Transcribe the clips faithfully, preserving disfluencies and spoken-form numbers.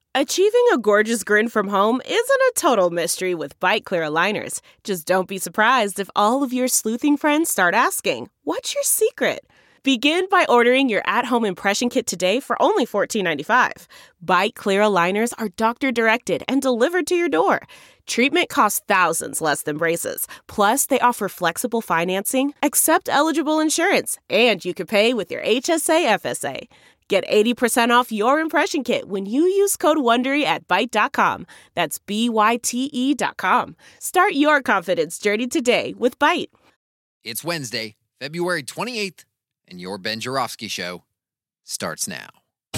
Achieving a gorgeous grin from home isn't a total mystery with Byte Clear aligners. Just don't be surprised if all of your sleuthing friends start asking, "What's your secret?" Begin by ordering your at-home impression kit today for only fourteen ninety-five. Byte Clear aligners are doctor-directed and delivered to your door. Treatment costs thousands less than braces. Plus, they offer flexible financing, accept eligible insurance, and you can pay with your H S A F S A. Get eighty percent off your impression kit when you use code WONDERY at Byte dot com. That's B Y T E dot com. Start your confidence journey today with Byte. It's Wednesday, February twenty-eighth, and your Ben Joravsky Show starts now.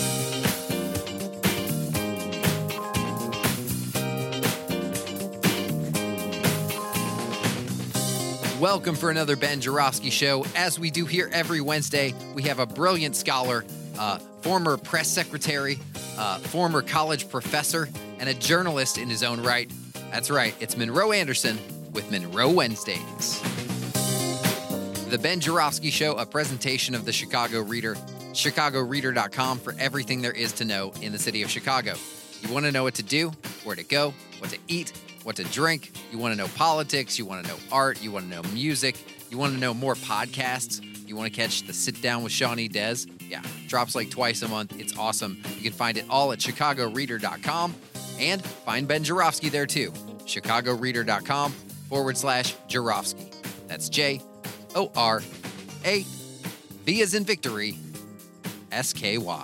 Welcome for another Ben Joravsky Show. As we do here every Wednesday, we have a brilliant scholar, uh, former press secretary, uh, former college professor, and a journalist in his own right. That's right, it's Monroe Anderson with Monroe Wednesdays. The Ben Joravsky Show, a presentation of the Chicago Reader, chicago reader dot com for everything there is to know in the city of Chicago. You want to know what to do, where to go, what to eat, what to drink. You want to know politics. You want to know art. You want to know music. You want to know more podcasts. You want to catch the Sit Down with Shawnee Dez. Yeah, drops like twice a month. It's awesome. You can find it all at chicago reader dot com and find Ben Joravsky there too. chicago reader dot com forward slash Joravsky. That's J O R A V as in victory, S K Y.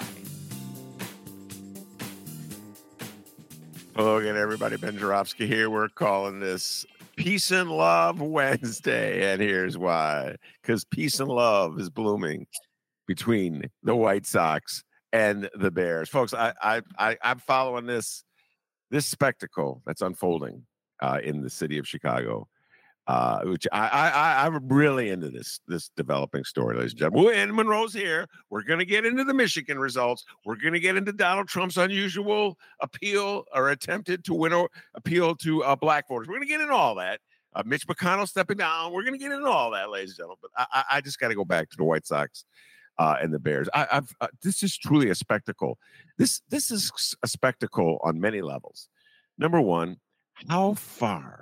Hello again, everybody. Ben Joravsky here. We're calling this Peace and Love Wednesday, and here's why. Because peace and love is blooming between the White Sox and the Bears. Folks, I, I, I, I'm following this, this spectacle that's unfolding uh, in the city of Chicago. Uh, which I, I, I'm really into this, this developing story, ladies and gentlemen. And Monroe's here. We're going to get into the Michigan results. We're going to get into Donald Trump's unusual appeal or attempted to win or appeal to uh, black voters. We're going to get into all that. Uh, Mitch McConnell stepping down. We're going to get into all that, ladies and gentlemen. But I, I, I just got to go back to the White Sox uh, and the Bears. I, I've uh, this is truly a spectacle. This this is a spectacle on many levels. Number one, how far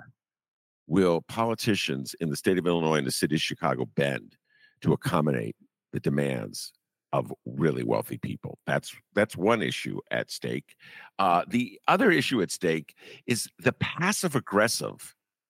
will politicians in the state of Illinois and the city of Chicago bend to accommodate the demands of really wealthy people? That's that's one issue at stake. Uh, the other issue at stake is the passive-aggressive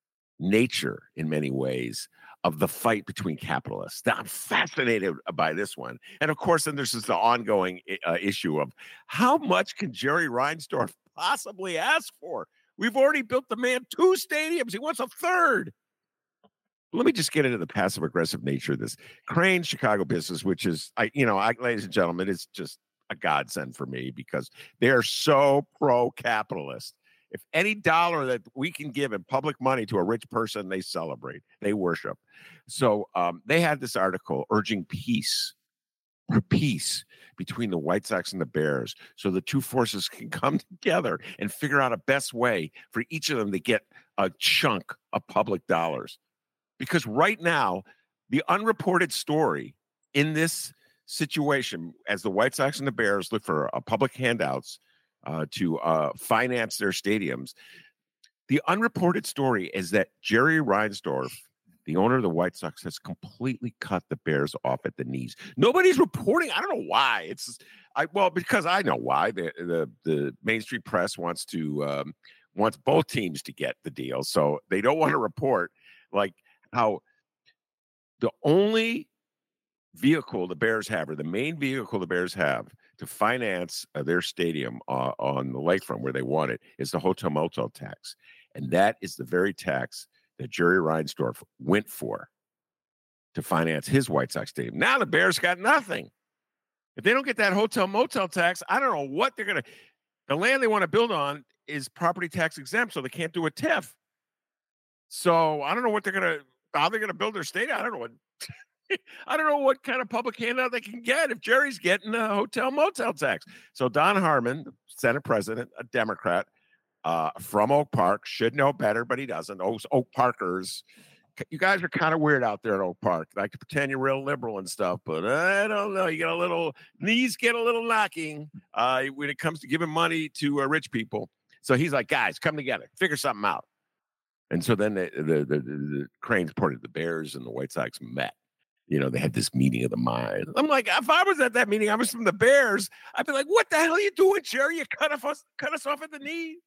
nature, in many ways, of the fight between capitalists. Now, I'm fascinated by this one. And, of course, then there's this the ongoing uh, issue of how much can Jerry Reinsdorf possibly ask for? We've already built the man two stadiums. He wants a third. Let me just get into the passive-aggressive nature of this. Crane Chicago business, which is, I, you know, I, ladies and gentlemen, it's just a godsend for me because they're so pro-capitalist. If any dollar that we can give in public money to a rich person, they celebrate, they worship. So um, they had this article urging peace. For peace between the White Sox and the Bears so the two forces can come together and figure out a best way for each of them to get a chunk of public dollars. Because right now, the unreported story in this situation, as the White Sox and the Bears look for uh, public handouts uh, to uh, finance their stadiums, the unreported story is that Jerry Reinsdorf, the owner of the White Sox, has completely cut the Bears off at the knees. Nobody's reporting. I don't know why. It's I well because I know why. The the, the Main Street Press wants to um, wants both teams to get the deal, so they don't want to report like how the only vehicle the Bears have, or the main vehicle the Bears have to finance uh, their stadium uh, on the lakefront where they want it, is the hotel motel tax, and that is the very tax that Jerry Reinsdorf went for to finance his White Sox stadium. Now the Bears got nothing. If they don't get that hotel motel tax, I don't know what they're going to. The land they want to build on is property tax exempt, so they can't do a T I F. So I don't know what they're going to, how they're going to build their stadium. I don't know what. I don't know what kind of public handout they can get if Jerry's getting a hotel motel tax. So Don Harmon, Senate President, a Democrat, Uh, from Oak Park, should know better, but he doesn't. Oak, Oak Parkers you guys are kind of weird out there at Oak Park. Like to pretend you're real liberal and stuff, but I don't know. You get a little knees get a little knocking uh, when it comes to giving money to uh, rich people. So he's like, guys, come together, figure something out. And so then the the, the, the Cranes parted the Bears and the White Sox met. You know, they had this meeting of the mind. I'm like, if I was at that meeting, I was from the Bears, I'd be like, what the hell are you doing, Jerry? You cut off us, cut us off at the knees.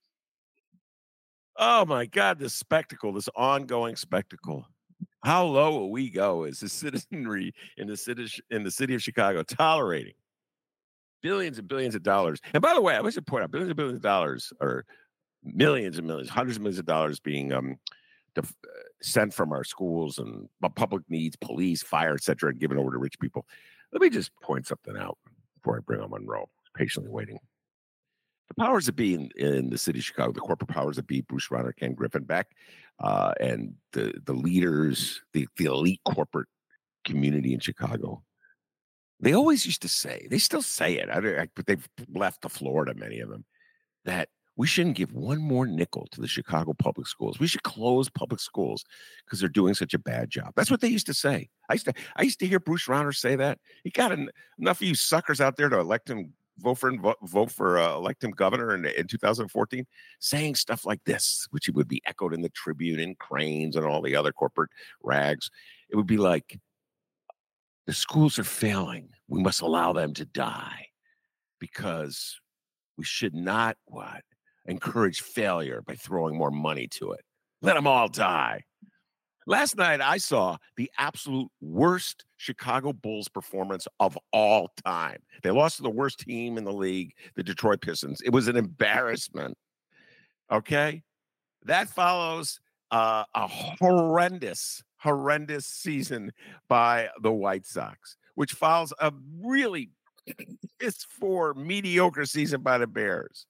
Oh my God, this spectacle, this ongoing spectacle. How low will we go as the citizenry in the city in the city of Chicago tolerating billions and billions of dollars? And by the way, I should point out billions and billions of dollars or millions and millions, hundreds of millions of dollars being um, def- uh, sent from our schools and public needs, police, fire, et cetera, and given over to rich people. Let me just point something out before I bring on Monroe, patiently waiting. The powers that be in, in the city of Chicago, the corporate powers that be, Bruce Rauner, Ken Griffin-Beck, uh, and the the leaders, the, the elite corporate community in Chicago, they always used to say, they still say it, I, I, but they've left to Florida, many of them, that we shouldn't give one more nickel to the Chicago public schools. We should close public schools because they're doing such a bad job. That's what they used to say. I used to I used to hear Bruce Rauner say that. He got en- enough of you suckers out there to elect him, vote for him, vote, vote for uh, elect him governor in, in two thousand fourteen, saying stuff like this, which would be echoed in the Tribune and Cranes and all the other corporate rags. It would be like, the schools are failing. We must allow them to die because we should not what encourage failure by throwing more money to it. Let them all die. Last night, I saw the absolute worst Chicago Bulls performance of all time. They lost to the worst team in the league, the Detroit Pistons. It was an embarrassment. Okay? That follows uh, a horrendous, horrendous season by the White Sox, which follows a really piss poor, mediocre season by the Bears.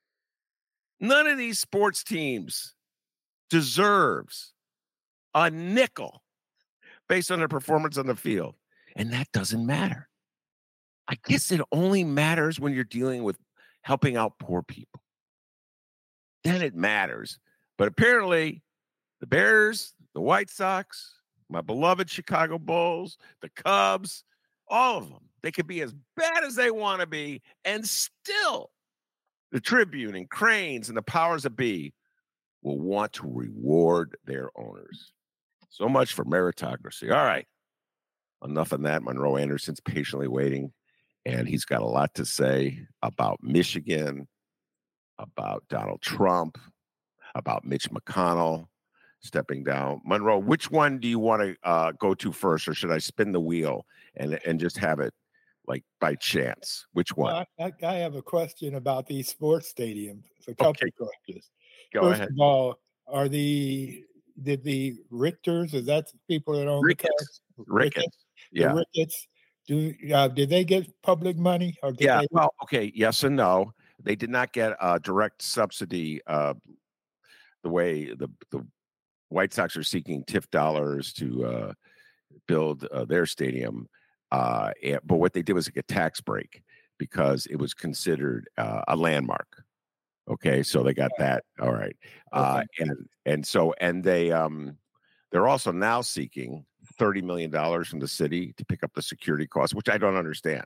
None of these sports teams deserves a nickel based on their performance on the field. And that doesn't matter. I guess it only matters when you're dealing with helping out poor people. Then it matters. But apparently, the Bears, the White Sox, my beloved Chicago Bulls, the Cubs, all of them, they could be as bad as they want to be, and still the Tribune and Cranes and the powers that be will want to reward their owners. So much for meritocracy. All right. Enough of that. Monroe Anderson's patiently waiting, and he's got a lot to say about Michigan, about Donald Trump, about Mitch McConnell stepping down. Monroe, which one do you want to uh, go to first, or should I spin the wheel and and just have it like by chance? Which one? Well, I, I have a question about these sports stadiums. It's a couple Okay. of questions. Go First ahead. of all, are the did the Richters, is that the people that own Ricketts. the cars? Ricketts. The Yeah. Ricketts. Do uh, did they get public money, or did Yeah. they? Well, okay. Yes and no. They did not get a direct subsidy uh, the way the, the White Sox are seeking T I F dollars to uh, build uh, their stadium. Uh, and, but what they did was like a tax break because it was considered uh, a landmark. Okay, so they got that. All right, uh, Okay. and and so and they um they're also now seeking thirty million dollars from the city to pick up the security costs, which I don't understand.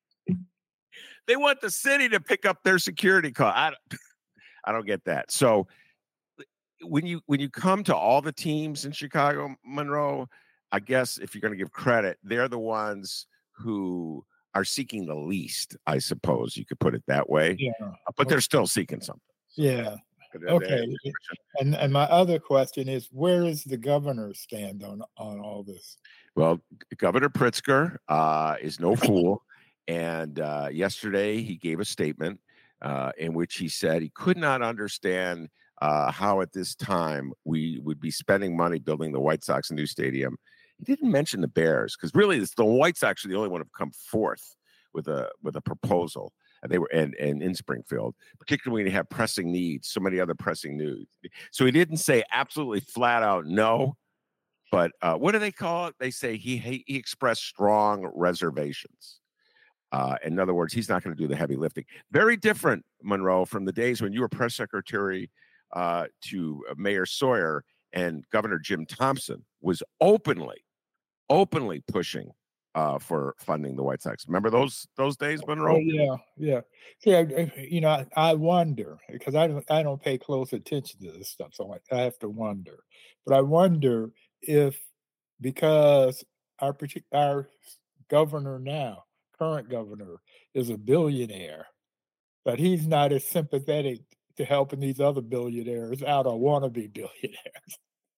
They want the city to pick up their security cost. I don't, I don't get that. So when you when you come to all the teams in Chicago, Monroe, I guess if you're going to give credit, they're the ones who are seeking the least, I suppose you could put it that way. Yeah. But they're still seeking something. Yeah. They're- Okay. they're- And and my other question is, where is the governor stand on on all this? Well, Governor Pritzker uh, is no fool. And uh, yesterday he gave a statement uh, in which he said he could not understand uh, how at this time we would be spending money building the White Sox a new stadium. He didn't mention the Bears because really it's the White Sox are the only one who've come forth with a with a proposal. And they were and, and in Springfield, particularly when you have pressing needs, so many other pressing needs. So he didn't say absolutely flat out no. But uh, what do they call it? They say he he, he expressed strong reservations. Uh, in other words, he's not going to do the heavy lifting. Very different, Monroe, from the days when you were press secretary uh, to Mayor Sawyer, and Governor Jim Thompson was openly, openly pushing uh, for funding the White Sox. Remember those those days, Monroe? Oh yeah, yeah. See, I, you know, I, I wonder because I don't I don't pay close attention to this stuff, so I, I have to wonder. But I wonder if because our partic- our governor now, current governor, is a billionaire, that he's not as sympathetic to helping these other billionaires out or wannabe billionaires.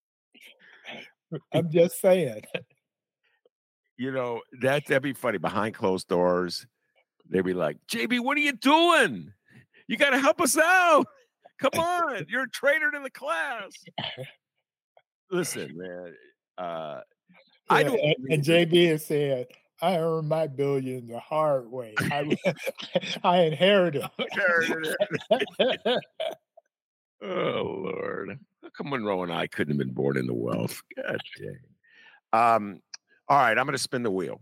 I'm just saying. You know, that that'd be funny. Behind closed doors, they'd be like, J B, what are you doing? You got to help us out. Come on. You're a traitor to the class. Listen, man. Uh, I Yeah, don't. and, believe and that- J B is saying, I earned my billion the hard way. I, I inherited Inherited them. Oh, Lord. How come Monroe and I couldn't have been born into wealth? God dang. Um, all right, I'm going to spin the wheel.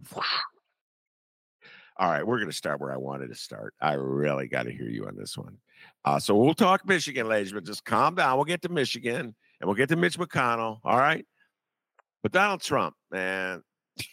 All right, we're going to start where I wanted to start. I really got to hear you on this one. Uh, so we'll talk Michigan, ladies, but just calm down. We'll get to Michigan and we'll get to Mitch McConnell. All right. But Donald Trump, man.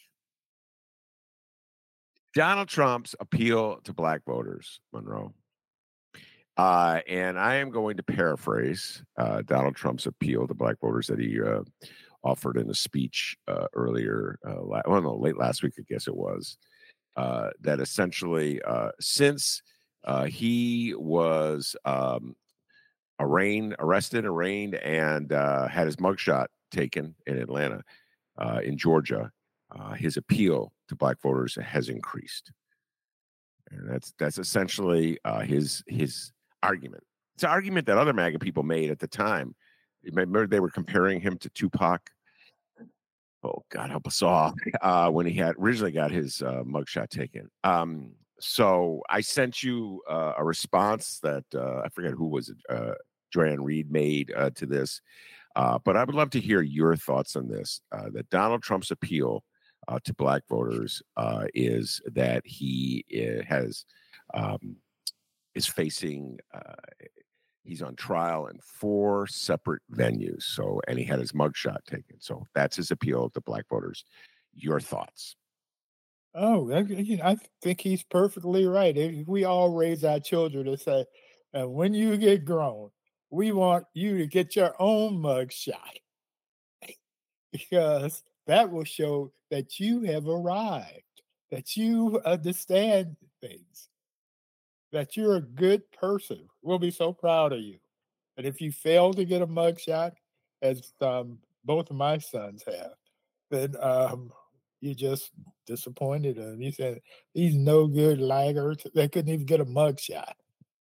Donald Trump's appeal to black voters, Monroe. Uh, and I am going to paraphrase uh, Donald Trump's appeal to black voters that he uh, offered in a speech uh, earlier, uh, la- well, no, late last week, I guess it was. Uh, that essentially, uh, since uh, he was um, arraigned, arrested, arraigned, and uh, had his mugshot taken in Atlanta, uh, in Georgia, uh, his appeal to black voters has increased, and that's that's essentially uh, his his argument. It's an argument that other MAGA people made at the time. Remember, they were comparing him to Tupac. Oh, God help us all. Uh, when he had originally got his uh, mugshot taken. Um, so I sent you uh, a response that uh, I forget who was it, uh, Joanne Reed made uh, to this. Uh, but I would love to hear your thoughts on this. Uh, that Donald Trump's appeal uh, to black voters uh, is that he uh, has um, is facing. Uh, He's on trial in four separate venues. So, and he had his mugshot taken. So that's his appeal to black voters. Your thoughts? Oh, I, you know, I think he's perfectly right. If we all raise our children to say, and when you get grown, we want you to get your own mugshot because that will show that you have arrived, that you understand things, that you're a good person. We'll be so proud of you. And if you fail to get a mugshot, as um, both of my sons have, then um, you just disappointed them. You said, these no good laggards, they couldn't even get a mugshot.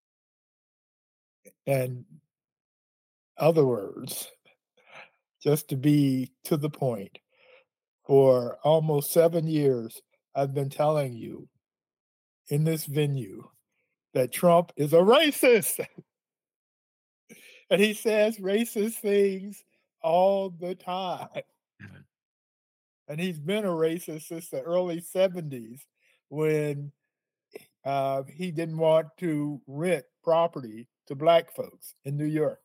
And other words, just to be to the point, for almost seven years, I've been telling you in this venue that Trump is a racist. And he says racist things all the time. And he's been a racist since the early seventies when uh, he didn't want to rent property to black folks in New York.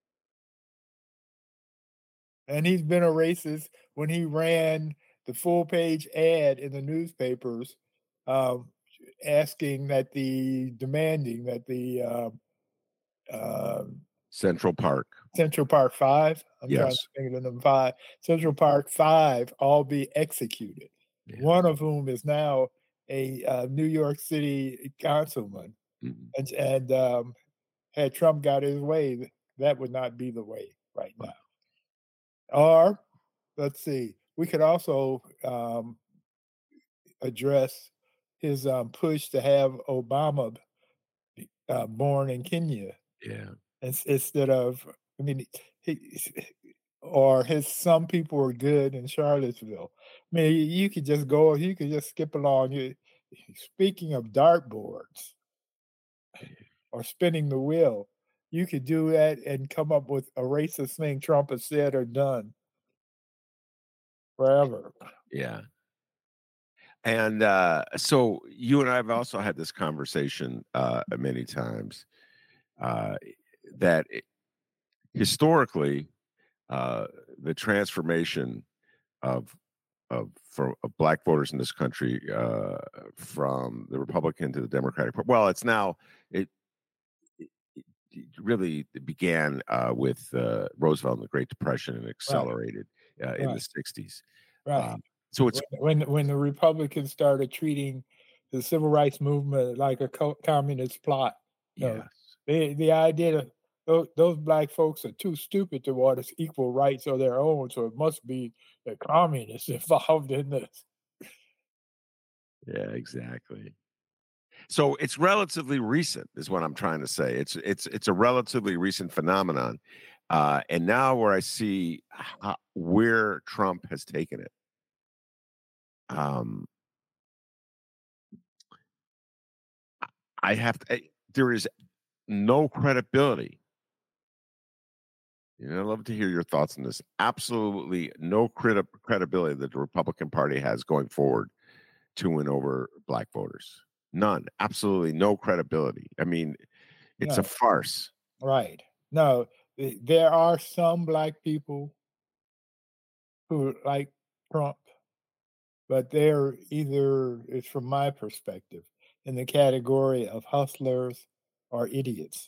And he's been a racist when he ran the full page ad in the newspapers um, asking that the, demanding that the uh, uh, Central Park. Central Park Five. I'm trying Yes. to think of them five. Central Park Five all be executed. Yeah. One of whom is now a uh, New York City councilman. Mhm. And, and um, had Trump got his way, that would not be the way right now. Or, let's see, we could also um, address his um, push to have Obama uh, born in Kenya. Yeah. Instead of, I mean, he, or his some people were good in Charlottesville. I mean, you could just go, you could just skip along. You, speaking of dartboards or spinning the wheel, you could do that and come up with a racist thing Trump has said or done forever. Yeah. And uh, so you and I have also had this conversation uh, many times uh, that it, historically, uh, the transformation of of for of black voters in this country uh, from the Republican to the Democratic. Par- Well, it's now it, it, it really began uh, with uh, Roosevelt and the Great Depression and Right, accelerated uh, in the right, sixties. right. Um, so it's When when when the Republicans started treating the civil rights movement like a co- communist plot, you know, yes, the the idea that those, those black folks are too stupid to want us equal rights of their own, so it must be the communists involved in this. yeah, exactly. So it's relatively recent, is what I'm trying to say. It's it's it's a relatively recent phenomenon, uh, and now where I see ho- where Trump has taken it, um, I have to. I- There is no credibility. You know, I'd love to hear your thoughts on this. Absolutely no credi- credibility that the Republican Party has going forward to win over black voters. None. Absolutely no credibility. I mean, it's a No, farce. right. No, th- there are some black people who like Trump, but they're either, it's from my perspective, in the category of hustlers or idiots.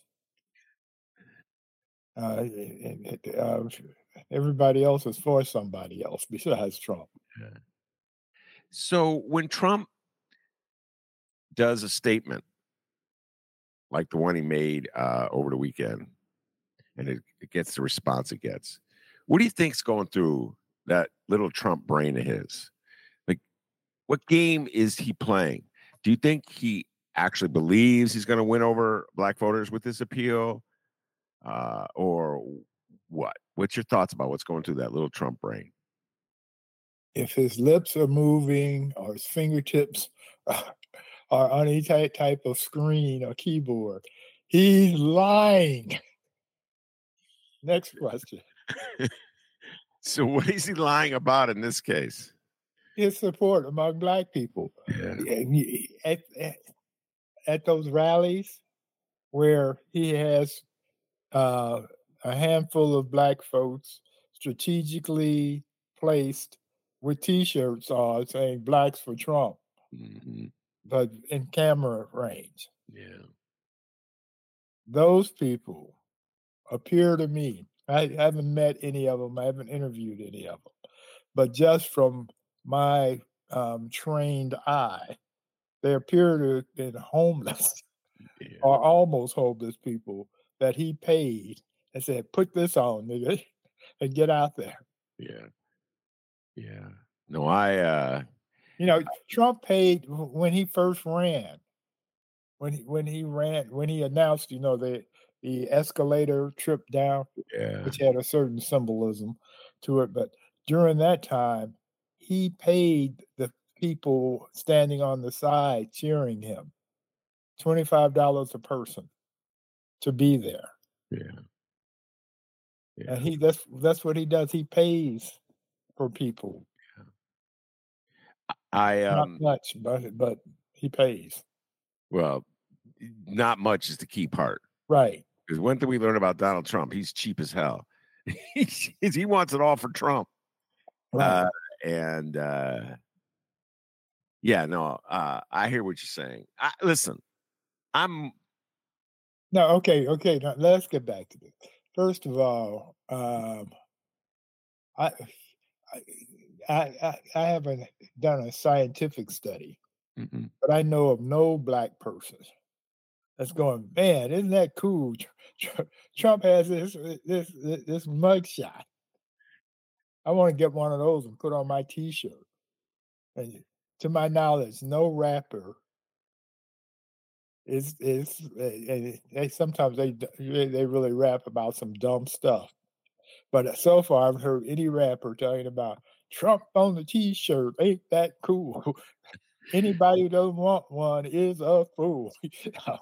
Uh, and- and, uh, everybody else is for somebody else besides Trump. Yeah. So when Trump does a statement like the one he made uh, over the weekend, and it, it gets the response it gets, what do you think's going through that little Trump brain of his? Like, what game is he playing? Do you think he actually believes he's going to win over black voters with this appeal, uh, or what? What's your thoughts about what's going through that little Trump brain? If his lips are moving or his fingertips are on any type type of screen or keyboard, he's lying. Next question. So, what is he lying about in this case? His support among black people. Yeah. And y- At, at, at those rallies where he has uh, a handful of black folks strategically placed with T-shirts on saying "Blacks for Trump," Hmm. but in camera range. Yeah. Those people appear to me. I haven't met any of them. I haven't interviewed any of them, but just from my um, trained eye, they appear to have been homeless Yeah. or almost homeless people that he paid and said, "Put this on, nigga, and get out there." Yeah. Yeah. No, I, uh, You know, Trump paid w- when he first ran. When he when he ran when he announced, you know, the the escalator trip down, yeah. which had a certain symbolism to it, but during that time, he paid the people standing on the side cheering him twenty-five dollars a person to be there. Yeah. And Yeah. he that's that's what he does. He pays for people. I, Not um, much, but but he pays. well, not much is the key part. Right. Because one thing we learned about Donald Trump, he's cheap as hell. He's, he wants it all for Trump. Right. Uh, and uh, yeah, no, uh, I hear what you're saying. I, listen, I'm No, okay, okay. Now let's get back to this. First of all, um, I, I, I, I I haven't done a scientific study, mhm. but I know of no black person that's going, man, isn't that cool? Tr- Tr- Trump has this this this, this mugshot. I want to get one of those and put on my T-shirt. And to my knowledge, no rapper is is. And they sometimes they d- they they really rap about some dumb stuff. But uh, so far, I haven't heard any rapper talking about Trump on the T-shirt. Ain't that cool? Anybody who doesn't want one is a fool. You know?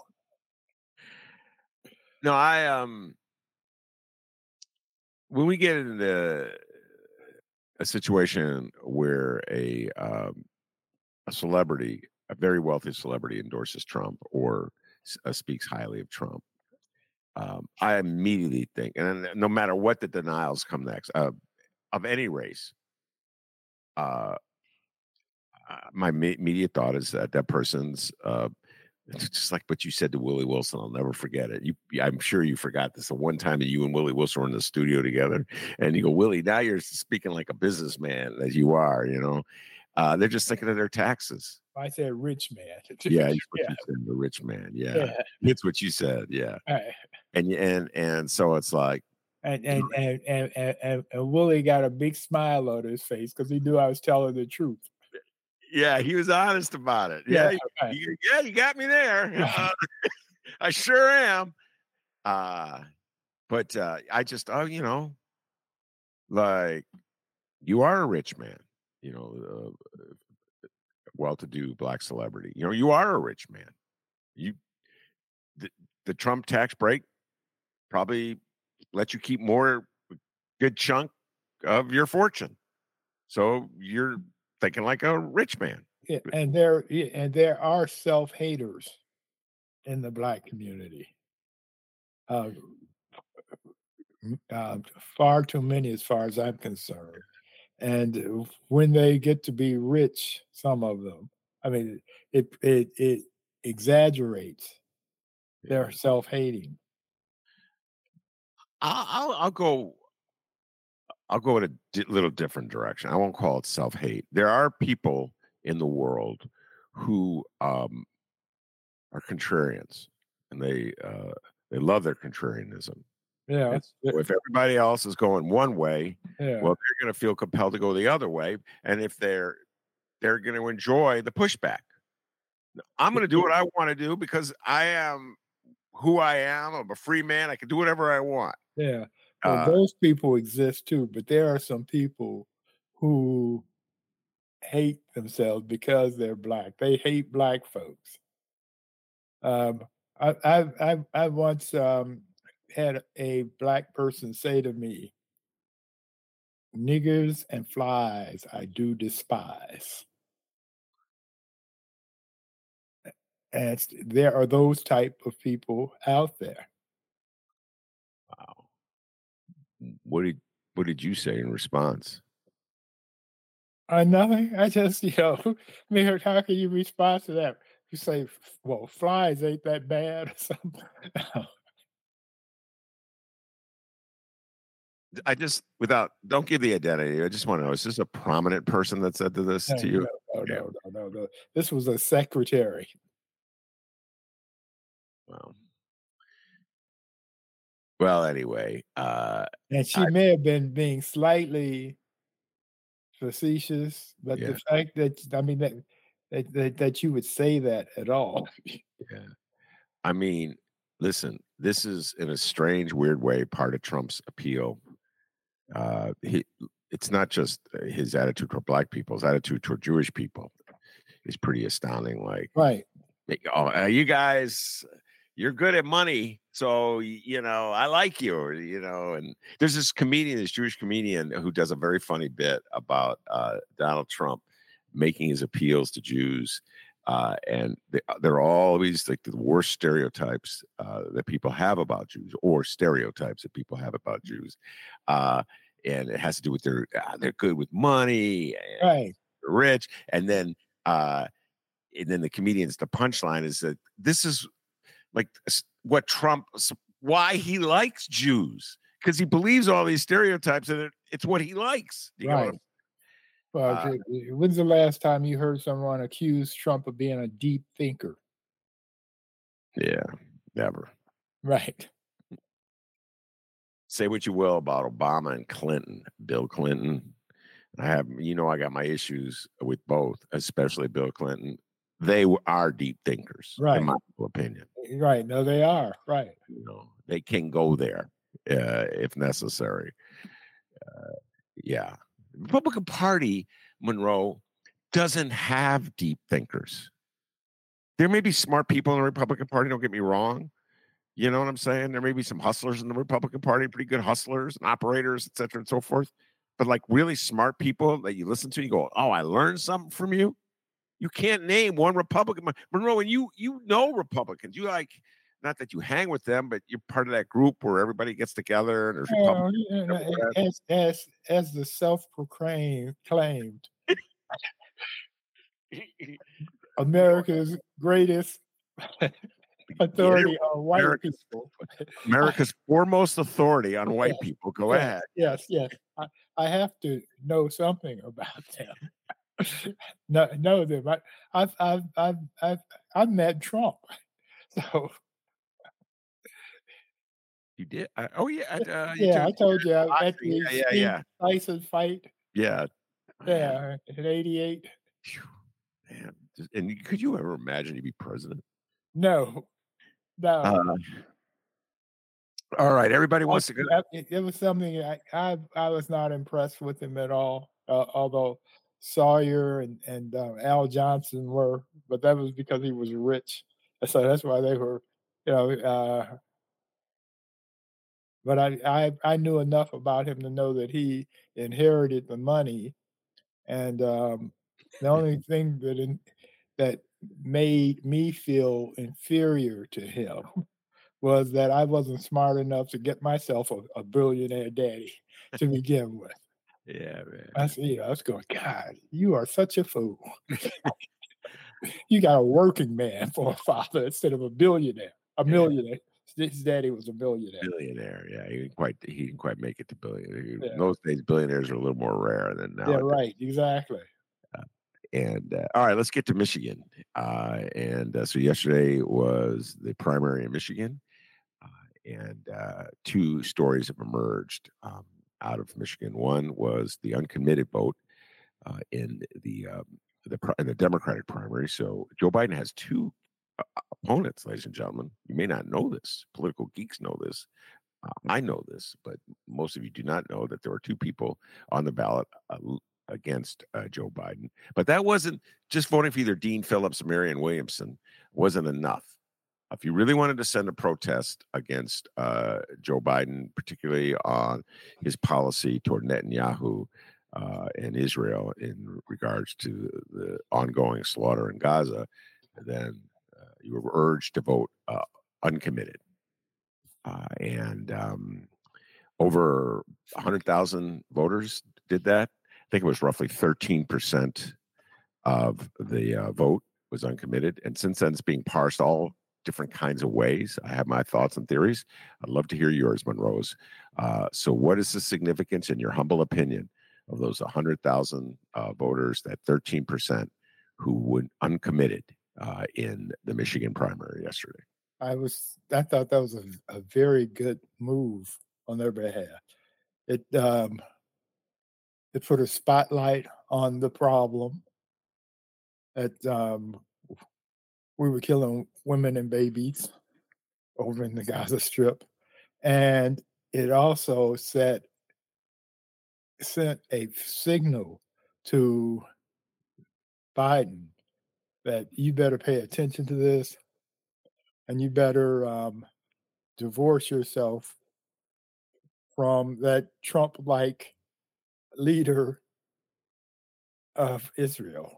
no, I um when we get into a situation where a um, a celebrity, a very wealthy celebrity, endorses Trump or s- uh, speaks highly of Trump, um, I immediately think, and no matter what the denials come next, uh, of any race, uh, uh, my me- immediate thought is that that person's uh, it's just like what you said to Willie Wilson. I'll never forget it. You, I'm sure you forgot this. The one time that you and Willie Wilson were in the studio together, and you go, Willie, now you're speaking like a businessman as you are. You know, uh, they're just thinking of their taxes. I said rich man. Yeah, that's what yeah. you said, the rich man. Yeah, Yeah. it's what you said. Yeah, Right. and and and so it's like, And and and and, and, and, and Willie got a big smile on his face because he knew I was telling the truth. yeah, he was honest about it. Yeah, Yeah, yeah, right. you, yeah, you got me there. Yeah. Uh, I sure am. Uh, but uh, I just, oh, you know, like you are a rich man, you know, uh, well-to-do black celebrity. You know, you are a rich man. You, the, the Trump tax break probably let you keep more good chunk of your fortune. So you're thinking like a rich man. Yeah, and there yeah, and there are self-haters in the black community. Uh, m- uh, far too many, as far as I'm concerned. And when they get to be rich, some of them, I mean, it it it exaggerates their self-hating. I'll, I'll, I'll go. I'll go in a di- little different direction. I won't call it self-hate. There are people in the world who um, are contrarians, and they uh, they love their contrarianism. Yeah, And so if everybody else is going one way, yeah, well, they're going to feel compelled to go the other way. And if they're they're going to enjoy the pushback. I'm going to do what I want to do because I am who I am. I'm a free man. I can do whatever I want. yeah. Well, Uh, those people exist too, but there are some people who hate themselves because they're black. They hate black folks. Um, I, I, I, I once um, had a black person say to me, "Niggers and flies, I do despise." And it's- there are those type of people out there. wow. What did what did you say in response? Uh, nothing. I just, you know, I mean, how can you respond to that? You say, "Well, flies ain't that bad," or something. I just without don't give the identity. I just want to know: is this a prominent person that said to this No, to you? no, no, Yeah. no, no, no, no. This was a secretary. Wow. Well, anyway, uh, And she I, may have been being slightly facetious, but yeah, the fact that I mean that that that, that you would say that at all. yeah. I mean, listen, this is in a strange, weird way part of Trump's appeal. Uh, he, it's not just uh, his attitude toward black people; his attitude toward Jewish people is pretty astounding. Like, Right. oh, uh, you guys, you're good at money, so y- you know I like you, or, you know. And there's this comedian, this Jewish comedian, who does a very funny bit about uh, Donald Trump making his appeals to Jews. Uh, and they, they're always like the worst stereotypes uh, that people have about Jews, or stereotypes that people have about Jews. Uh, and it has to do with their uh, they're good with money, and Right. they're rich. And then uh, and then the comedians, the punchline is that this is like s- what Trump, s- why he likes Jews, because he believes all these stereotypes, and it, it's what he likes. You know what Right. I'm- Well, Uh, j- j- when's the last time you heard someone accuse Trump of being a deep thinker? yeah, never. Right. Say what you will about Obama and Clinton, Bill Clinton. I have, you know, I got my issues with both, especially Bill Clinton. They w- are deep thinkers, Right. in my humble opinion. Right. No, they are. Right. You know, they can go there uh, if necessary. Uh, yeah, Republican Party, Monroe, doesn't have deep thinkers. There may be smart people in the Republican Party. Don't get me wrong. You know what I'm saying? There may be some hustlers in the Republican Party, pretty good hustlers and operators, et cetera, and so forth. But like really smart people that you listen to, you go, "Oh, I learned something from you." You can't name one Republican, Monroe, and you you know Republicans. You like not that you hang with them, but you're part of that group where everybody gets together and there's Well, Republicans, you know, Democrats. as as as the self-proclaimed claimed America's greatest authority on white America's people. America's foremost authority on white Yes, people. Go yes, ahead. yes, yes. I, I have to know something about them. know, know them. I, I've, I've, I've, I've, I've met Trump. So You did? I, oh yeah, I- uh, you yeah, took I told you I- at boxing. the Yeah, yeah, Steve yeah, Tyson fight. yeah. Man, Yeah, in eighty-eight. phew, man. Just- And you- could you ever imagine you'd be president? No, no. Uh, all right, everybody wants to go. I- it, it was something I, I I was not impressed with him at all. Uh, although Sawyer and and uh, Al Johnson were, but that was because he was rich, so that's why they were, you know. Uh, but I, I I knew enough about him to know that he inherited the money, and um, the only thing that in, that made me feel inferior to him was that I wasn't smart enough to get myself a, a billionaire daddy to begin with. Yeah, man. I see. You know, I was going, God, you are such a fool. You got a working man for a father instead of a billionaire, a Yeah. millionaire. His daddy was a billionaire. Billionaire. Yeah, he didn't quite. He didn't quite make it to billionaire. In Yeah. those days, billionaires are a little more rare than now. Yeah, right. Exactly. And uh, all right, let's get to Michigan. Uh, and uh, so yesterday was the primary in Michigan, uh, and uh, two stories have emerged um, out of Michigan. One was the uncommitted vote uh, in the um, the pri- in the Democratic primary. So Joe Biden has two uh, opponents, ladies and gentlemen. You may not know this. Political geeks know this. Uh, I know this, but most of you do not know that there were two people on the ballot uh, l- against uh, Joe Biden. But that wasn't just voting for either Dean Phillips or Marianne Williamson wasn't enough. If you really wanted to send a protest against uh, Joe Biden, particularly on his policy toward Netanyahu uh, and Israel in regards to the ongoing slaughter in Gaza, then uh, you were urged to vote uh, uncommitted. Uh, and um, over one hundred thousand voters did that. I think it was roughly thirteen percent of the uh, vote was uncommitted. And since then, it's being parsed all different kinds of ways. I have my thoughts and theories. I'd love to hear yours, Monroe's. Uh, so, what is the significance, in your humble opinion, of those one hundred thousand uh, voters, that thirteen percent who went uncommitted uh, in the Michigan primary yesterday? I was. I thought that was a, a very good move on their behalf. It um, it put a spotlight on the problem that um, we were killing women and babies over in the Gaza Strip, and it also set sent a signal to Biden that you better pay attention to this, and you better um, divorce yourself from that Trump-like leader of Israel,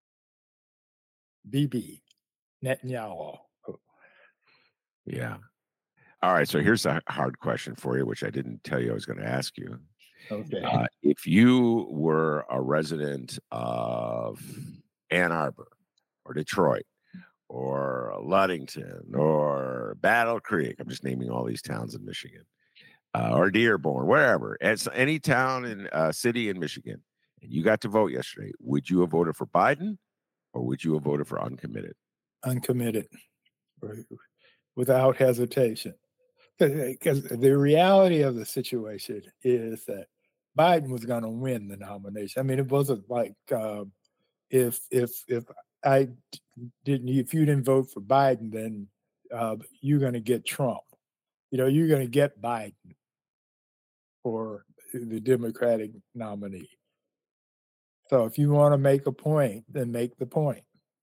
Bibi Netanyahu. Yeah. All right. So here's a hard question for you, which I didn't tell you I was going to ask you. Okay. Uh, if you were a resident of Ann Arbor or Detroit or Ludington or Battle Creek, I'm just naming all these towns in Michigan, uh, or Dearborn, wherever, it's any town in uh, city in Michigan, and you got to vote yesterday, would you have voted for Biden or would you have voted for uncommitted? Uncommitted, without hesitation. Because the reality of the situation is that Biden was going to win the nomination. I mean, it wasn't like um, if if if I didn't, if you didn't vote for Biden, then uh, you're going to get Trump. You know, you're going to get Biden for the Democratic nominee. So if you want to make a point, then make the point.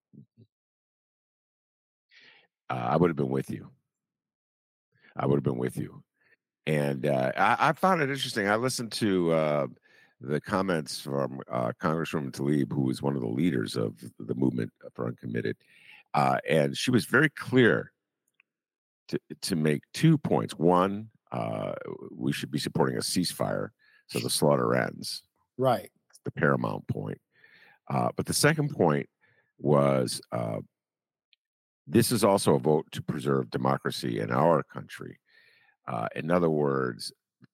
Uh, I would have been with you. I would have been with you. And uh, I, I found it interesting. I listened to uh, the comments from uh, Congresswoman Tlaib, who was one of the leaders of the movement for uncommitted. Uh, and she was very clear to, to make two points. One, uh, we should be supporting a ceasefire so the slaughter ends. Right. It's the paramount point. Uh, but the second point was uh, this is also a vote to preserve democracy in our country. Uh, in other words,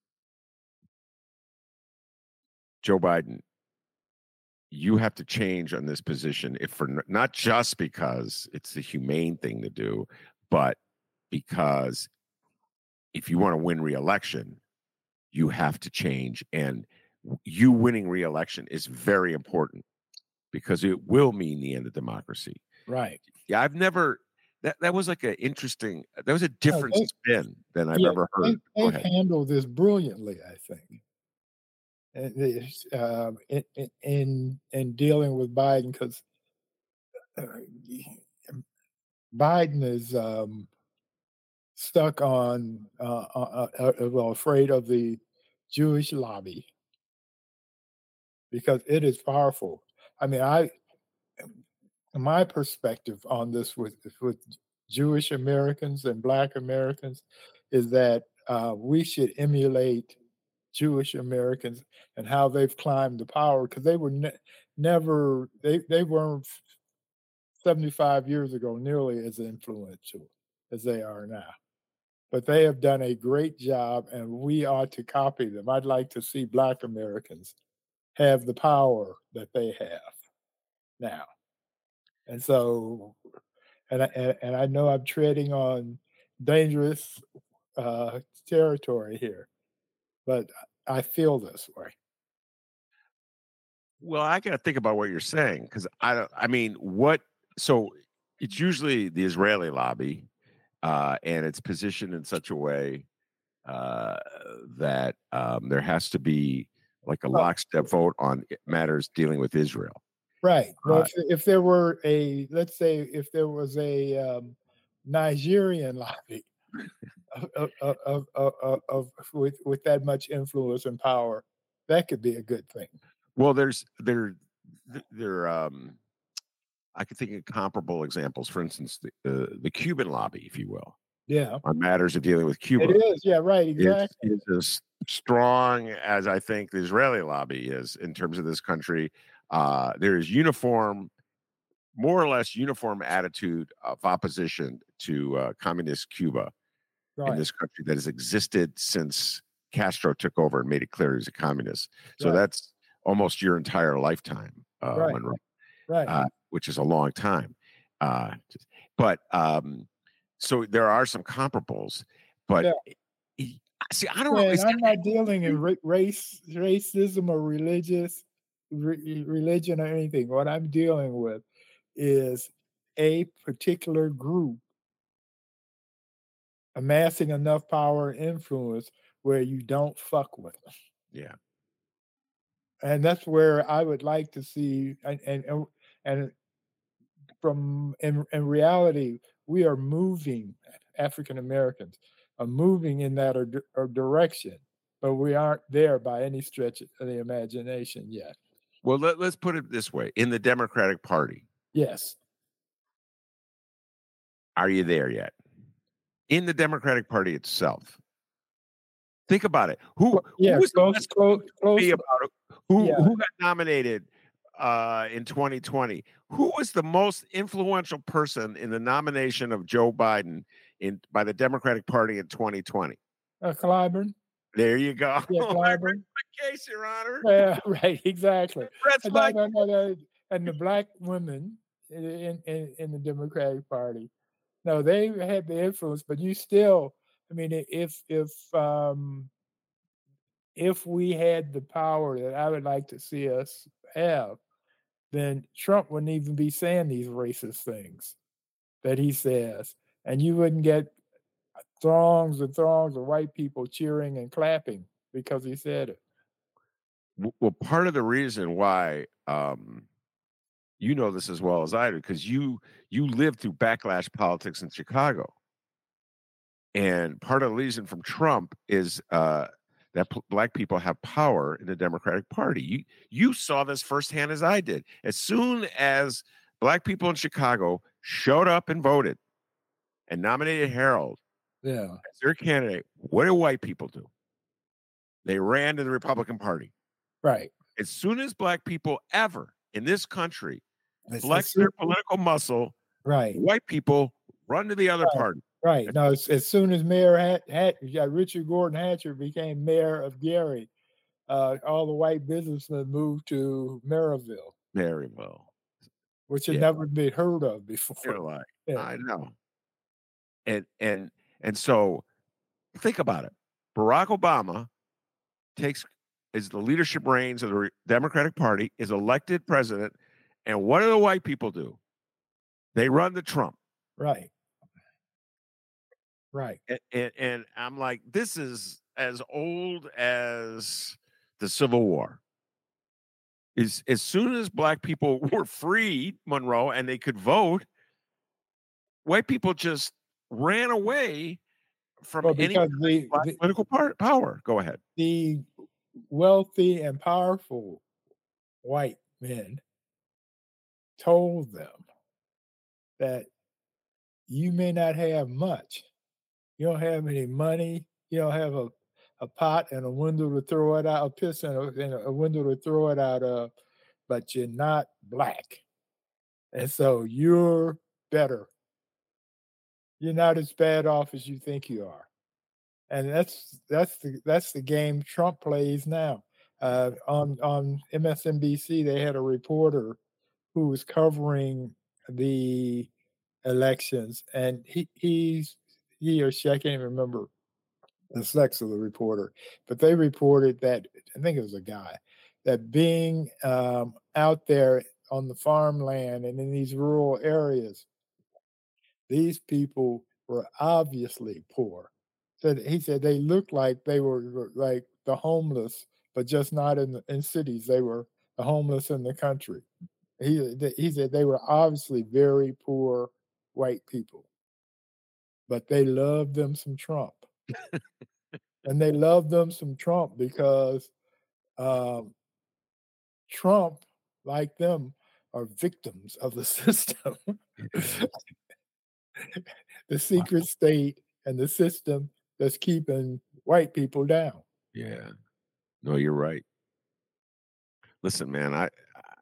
Joe Biden, you have to change on this position if for n- not just because it's the humane thing to do, but because if you want to win re-election, you have to change. And you winning re-election is very important because it will mean the end of democracy. Right. Yeah, I've never that that was like an interesting that was a different they- spin than I've Yeah, ever they, heard. Go they've ahead. handled this brilliantly, I think, and this, um, in, in in in dealing with Biden, because uh, Biden is um, stuck on uh, uh, uh, uh, well, afraid of the Jewish lobby because it is powerful. I mean, I my perspective on this with with Jewish Americans and Black Americans is that uh, we should emulate Jewish Americans and how they've climbed the power because they were ne- never they they weren't seventy-five years ago nearly as influential as they are now. But they have done a great job, and we ought to copy them. I'd like to see Black Americans have the power that they have now. And so, and I, and, and I know I'm treading on dangerous uh, territory here, but I feel this way. Well, I got to think about what you're saying because I don't. I mean, what? So it's usually the Israeli lobby, uh, and it's positioned in such a way uh, that um, there has to be like a Well, lockstep vote on matters dealing with Israel. right. Well, Uh, if, if there were a, let's say, if there was a um, Nigerian lobby of, of, of, of, of, of with with that much influence and power, that could be a good thing. well, there's there there um, I could think of comparable examples. For instance, the uh, the Cuban lobby, if you will, Yeah, on matters of dealing with Cuba. it is. Yeah, right. is, Exactly. is as strong as I think the Israeli lobby is in terms of this country. Uh, there is uniform, more or less uniform attitude of opposition to uh, communist Cuba in Right. this country that has existed since Castro took over and made it clear he's a communist. So Right. that's almost your entire lifetime, uh, Right. Monroe, Right. uh, which is a long time. Uh, but um, so there are some comparables, but Yeah. he- see, I don't know. Yeah, and Is I'm that, not dealing in ra- race, racism, or religious re- religion or anything. What I'm dealing with is a particular group amassing enough power and influence where you don't fuck with them. yeah. And that's where I would like to see, and and and, and from in, in reality, we are moving. African Americans are moving in that or, or direction, but we aren't there by any stretch of the imagination yet. Well, let, let's put it this way: in the Democratic Party, Yes, are you there yet? In the Democratic Party itself, think about it. Who, Well, yeah, who was the close, best close, close. be about it? Who, Yeah. who got nominated uh, in twenty twenty? Who was the most influential person in the nomination of Joe Biden in by the Democratic Party in twenty twenty? Uh, Clyburn. There you go. Yeah, I Clyburn. rest my case, Your Honor. Yeah, right, exactly. Rest And, my no, no, no, no, and the black women in, in, in the Democratic Party, no, they had the influence, but you still, I mean, i- if if um, if we had the power that I would like to see us have, then Trump wouldn't even be saying these racist things that he says, and you wouldn't get throngs and throngs of white people cheering and clapping because he said it. W- Well, part of the reason why um, you know this as well as I do, because you you lived through backlash politics in Chicago, and part of the reason from Trump is uh, that p- black people have power in the Democratic Party. You you saw this firsthand as I did. As soon as black people in Chicago showed up and voted and nominated Harold, Yeah. as their candidate, what do white people do? They ran to the Republican Party. Right. As soon as black people ever in this country As- flex as soon- their political muscle, right. white people run to the other Right. party. Right. No, as, as soon as Mayor Hat, Hat, yeah, Richard Gordon Hatcher became mayor of Gary, uh, all the white businessmen moved to Maryville, Maryville. which had Yeah. never been heard of before. You're like, Yeah. I know. And and and so think about it. Barack Obama takes is the leadership reins of the Re- Democratic Party, is elected president, and what do the white people do? They run to Trump. Right. Right. And, and, and I'm like, this is as old as the Civil War. Is as soon as black people were freed, Monroe, and they could vote, white people just ran away from Well, any because the, black the political par- power. Go ahead. the wealthy and powerful white men told them that you may not have much. You don't have any money. You don't have a, a pot and a window to throw it out, a piss and a, and a window to throw it out of, but you're not black. And so you're better. You're not as bad off as you think you are. And that's that's the that's the game Trump plays now. Uh, on on M S N B C, they had a reporter who was covering the elections, and he he's he or she, I can't even remember the sex of the reporter, but they reported that, I think it was a guy, that being um, out there on the farmland and in these rural areas, these people were obviously poor. So he said they looked like they were like the homeless, but just not in the, in cities. They were the homeless in the country. He he said they were obviously very poor white people, but they loved them some Trump, and they loved them some Trump because um, Trump, like them, are victims of the system. The secret state and the system that's keeping white people down. Yeah. No, you're right. Listen, man, I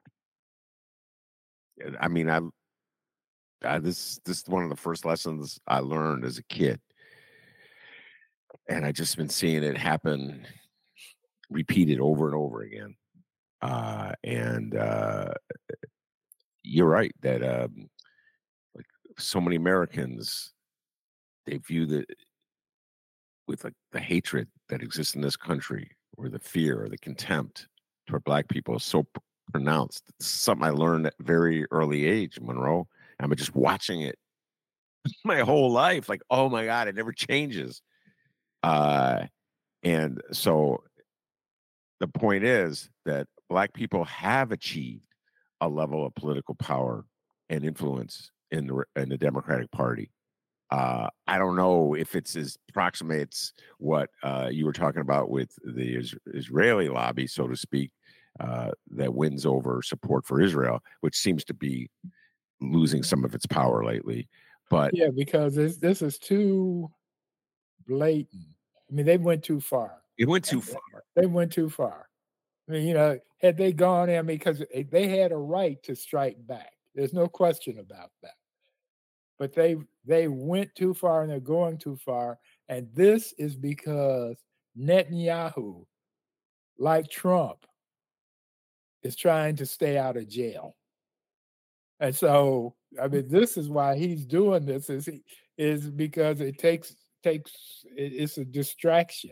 I mean, I, I this this is one of the first lessons I learned as a kid. And I just been seeing it happen repeated over and over again. Uh and uh you're right that um like so many Americans, they view the with like the hatred that exists in this country, or the fear or the contempt toward black people is so p- pronounced. It's something I learned at a very early age, Monroe. I'm just watching it my whole life. Like, oh my God, it never changes. Uh, and so the point is that black people have achieved a level of political power and influence in the in the Democratic Party. Uh, I don't know if it's as approximates what uh, you were talking about with the is- Israeli lobby, so to speak, uh, that wins over support for Israel, which seems to be losing some of its power lately. But Yeah, because this this is too blatant. I mean, they went too far. it went too far. They went too far. I mean, you know, had they gone in, because they had a right to strike back. There's no question about that. But they they went too far, and they're going too far. And this is because Netanyahu, like Trump, is trying to stay out of jail. And so, I mean, this is why he's doing this, is he, is because it takes takes it, it's a distraction.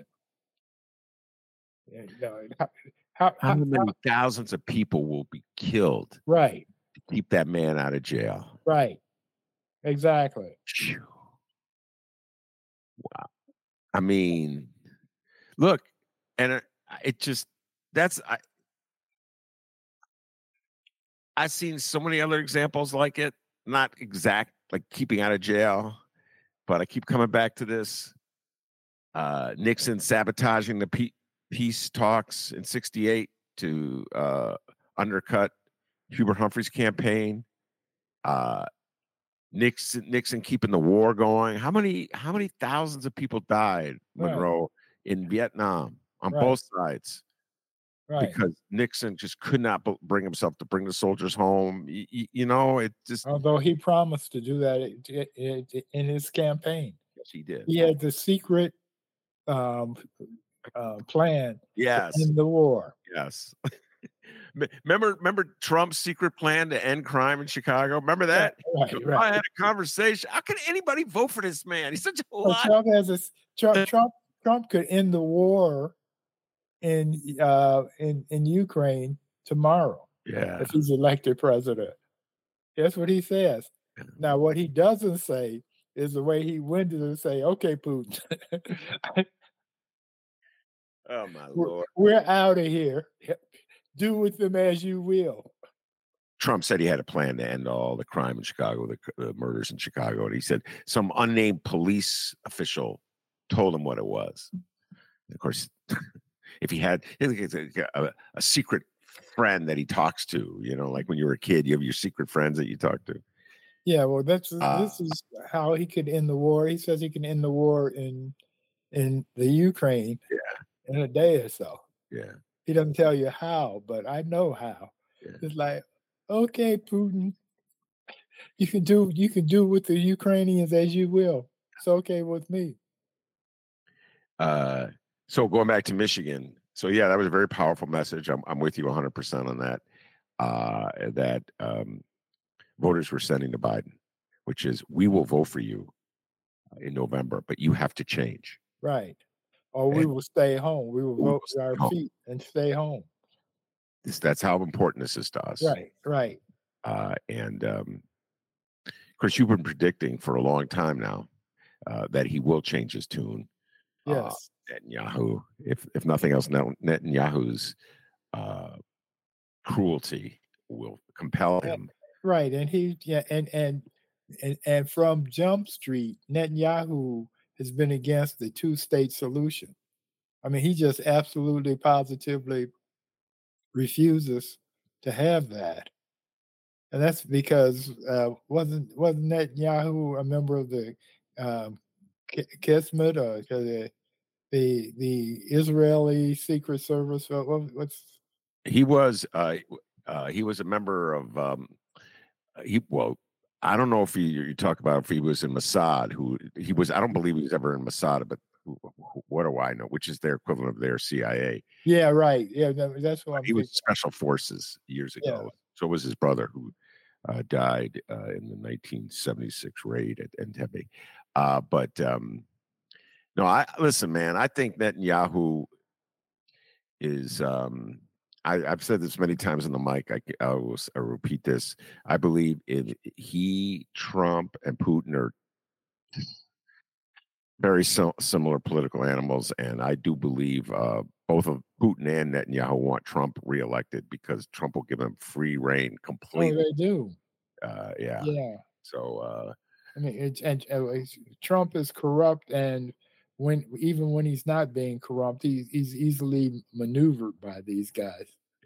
You know, how, how, How how, many thousands of people will be killed right, to keep that man out of jail? right, exactly. Phew. Wow. I mean, look, and it, it just that's I I've seen so many other examples like it, not exact like keeping out of jail, but I keep coming back to this. Uh, Nixon sabotaging the pe- peace talks in sixty-eight to uh, undercut Hubert Humphrey's campaign. Uh, Nixon, Nixon keeping the war going. How many, how many thousands of people died, Monroe, right. in Vietnam on right. both sides? Right. Because Nixon just could not bring himself to bring the soldiers home. You, you know, it just. Although he promised to do that in his campaign. Yes, he did. He had the secret um, uh, plan yes. to end the war. Yes. remember, remember Trump's secret plan to end crime in Chicago? Remember that? Right, right, right. I had a conversation. How could anybody vote for this man? He's such a well, lot. Trump has this. Trump, Trump, Trump could end the war in uh in in Ukraine tomorrow. Yeah. If he's elected president. That's what he says. Now what he doesn't say is the way he went to say, okay, Putin. oh my we're, Lord. We're out of here. Do with them as you will. Trump said he had a plan to end all the crime in Chicago, the, the murders in Chicago. And he said some unnamed police official told him what it was. And of course, if he had a, a secret friend that he talks to, you know, like when you were a kid, you have your secret friends that you talk to. Yeah, well, that's uh, this is how he could end the war. He says he can end the war in in the Ukraine yeah. in a day or so. Yeah. He doesn't tell you how, but I know how. Yeah. It's like, okay, Putin, you can do you can do with the Ukrainians as you will. It's okay with me. Uh, so going back to Michigan, so yeah, that was a very powerful message. I'm I'm with you one hundred percent on that. Uh, that um, voters were sending to Biden, which is we will vote for you in November, but you have to change. Right. Or we and will stay home. We will we vote with our home. feet and stay home. This, that's how important this is to us. Right, right. Uh, and um, of course, you've been predicting for a long time now uh, that he will change his tune. Yes. Uh, Netanyahu, if if nothing else, Netanyahu's uh, cruelty will compel him. Right, and he yeah, and and and and from Jump Street, Netanyahu has been against the two-state solution. I mean, he just absolutely, positively refuses to have that, and that's because uh, wasn't wasn't Netanyahu a member of the um, Kismet or the the the Israeli Secret Service? What, what's he was uh, uh, he was a member of um, he well. I don't know if he, you talk about if he was in Mossad, who he was, I don't believe he was ever in Mossad, but who, what do I know? Which is their equivalent of their C I A. Yeah, right. Yeah, that's what I'm He thinking. was Special Forces years ago. Yeah. So was his brother, who uh, died uh, in the nineteen seventy-six raid at Entebbe. Uh, but um, no, I listen, man, I think Netanyahu is, um, I, I've said this many times on the mic. I, I will I'll repeat this. I believe in he, Trump, and Putin are very so, similar political animals, and I do believe uh, both of Putin and Netanyahu want Trump reelected because Trump will give them free reign completely. Oh, they do. Uh, yeah. Yeah. So uh, I mean, it's, and, and it's, Trump is corrupt, and when even when he's not being corrupt, he's he's easily maneuvered by these guys.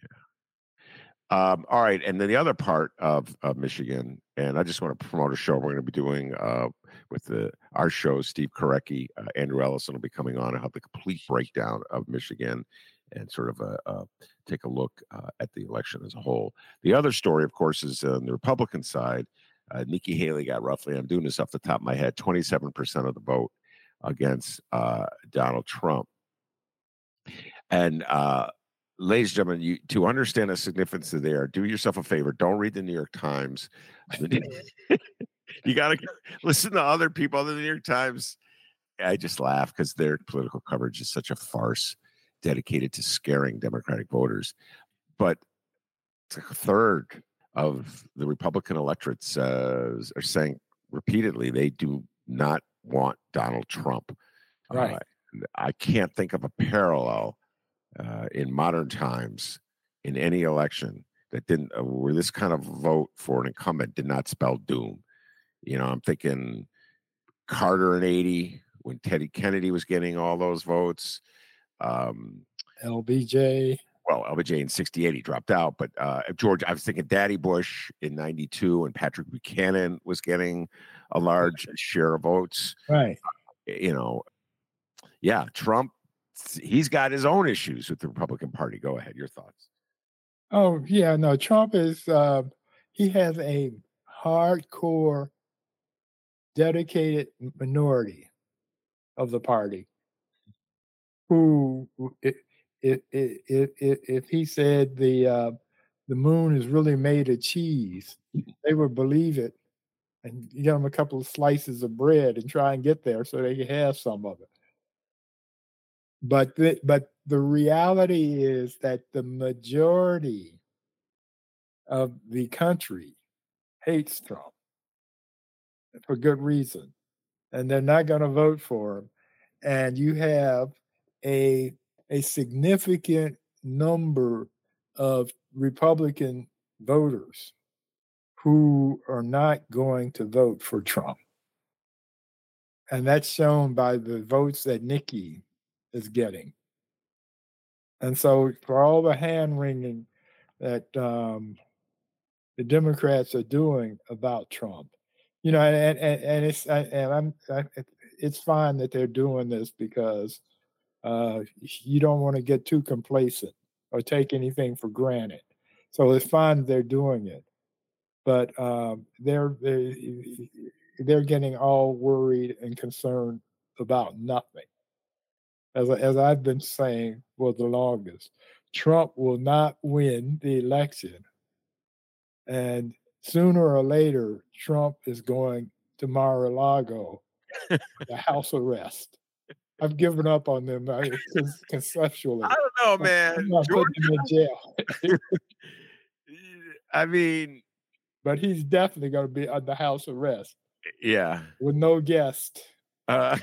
Um, all right, and then the other part of, of Michigan, and I just want to promote a show we're going to be doing uh, with the our show. Steve Korecki, uh, Andrew Ellison will be coming on and have the complete breakdown of Michigan and sort of a, uh, take a look uh, at the election as a whole. The other story, of course, is on the Republican side. Uh, Nikki Haley got roughly, I'm doing this off the top of my head, twenty-seven percent of the vote against uh, Donald Trump. And uh, ladies and gentlemen, you, to understand the significance of there, do yourself a favor. Don't read the New York Times. You got to listen to other people other than the New York Times. I just laugh because their political coverage is such a farce dedicated to scaring Democratic voters. But it's like a third of the Republican electorate says, are saying repeatedly they do not want Donald Trump. Right. Uh, I can't think of a parallel Uh, in modern times, in any election that didn't, uh, where this kind of vote for an incumbent did not spell doom. You know, I'm thinking Carter in eighty when Teddy Kennedy was getting all those votes. Um, L B J. well, L B J in sixty-eight, he dropped out. But uh, George, I was thinking Daddy Bush in ninety-two, and Patrick Buchanan was getting a large share of votes. Right. You know, yeah, Trump, he's got his own issues with the Republican Party. Go ahead, your thoughts. Oh, yeah, no, Trump is, uh, he has a hardcore, dedicated minority of the party who, if, if, if, if, if he said the, uh, the moon is really made of cheese, they would believe it and give them a couple of slices of bread and try and get there so they can have some of it. But the, but the reality is that the majority of the country hates Trump for good reason, and they're not going to vote for him. And you have a a significant number of Republican voters who are not going to vote for Trump. And that's shown by the votes that Nikki is getting. And so for all the hand-wringing that um, the Democrats are doing about Trump, you know, and and, and it's and I'm I, it's fine that they're doing this because uh, you don't want to get too complacent or take anything for granted. So it's fine that they're doing it, but um, they're they're they're getting all worried and concerned about nothing. As as I've been saying for the longest, Trump will not win the election, and sooner or later, Trump is going to Mar-a-Lago, the house arrest. I've given up on them uh, conceptually. I don't know, man. I'm not George, putting him in jail. I mean, but he's definitely going to be under house arrest. Yeah, with no guest. Uh,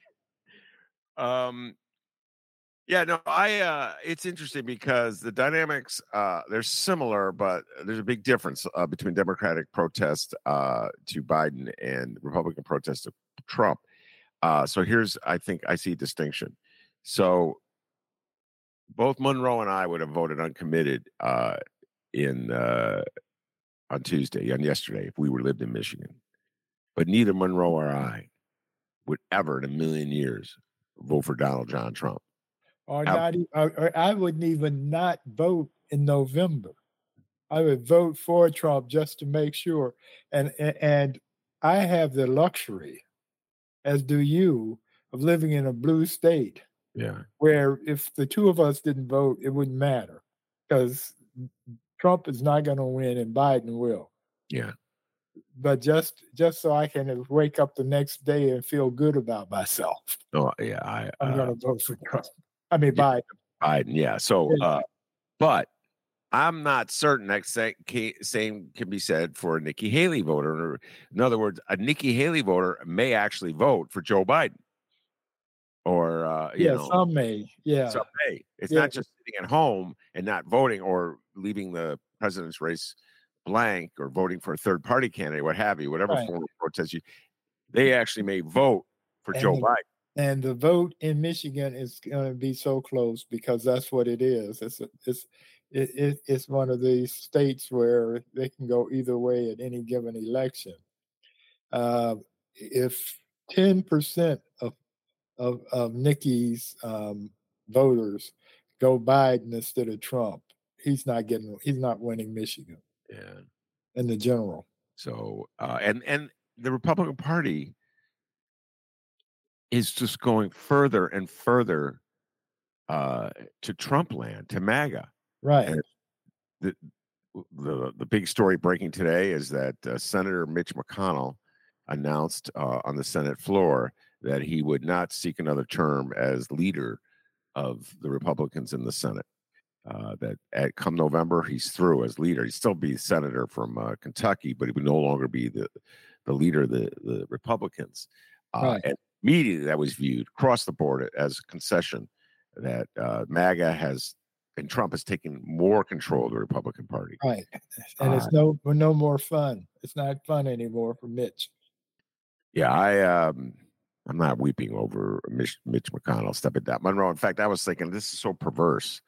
um, yeah, no, I. Uh, it's interesting because the dynamics uh, they're similar, but there's a big difference uh, between Democratic protest uh, to Biden and Republican protest to Trump. Uh, so here's, I think, I see a distinction. So both Monroe and I would have voted uncommitted uh, in uh, on Tuesday, on yesterday, if we were lived in Michigan. But neither Monroe or I would ever in a million years vote for Donald John Trump. Or not, or I wouldn't even not vote in November. I would vote for Trump just to make sure. And and I have the luxury, as do you, of living in a blue state. Yeah. Where if the two of us didn't vote, it wouldn't matter because Trump is not going to win and Biden will. Yeah. But just just so I can wake up the next day and feel good about myself. Oh yeah, I, I'm uh, going to vote for Trump. I mean yeah, Biden. Biden, yeah. So, uh, but I'm not certain that same can be said for a Nikki Haley voter. In other words, a Nikki Haley voter may actually vote for Joe Biden. Or uh, you yeah, know, some may. Yeah, some may. It's yeah. not just sitting at home and not voting or leaving the president's race blank or voting for a third party candidate, what have you, whatever right. form of protest you. They actually may vote for and Joe the, Biden. And the vote in Michigan is going to be so close because that's what it is. It's a, it's it, it, it's one of these states where they can go either way at any given election. Uh, if ten percent of of, of Nikki's um, voters go Biden instead of Trump, he's not getting. He's not winning Michigan. Yeah, in the general. So uh, and and the Republican Party is just going further and further uh, to Trump land, to MAGA. Right. And the, the the big story breaking today is that uh, Senator Mitch McConnell announced uh, on the Senate floor that he would not seek another term as leader of the Republicans in the Senate. Uh, that at come November, he's through as leader. He'd still be senator from uh, Kentucky, but he would no longer be the, the leader of the, the Republicans. Uh, right. And immediately that was viewed across the board as a concession that uh, MAGA has, and Trump has taken more control of the Republican Party. Right. And uh, it's no no more fun. It's not fun anymore for Mitch. Yeah, I um I'm not weeping over Mitch, Mitch McConnell stepping down. Monroe, in fact, I was thinking this is so perverse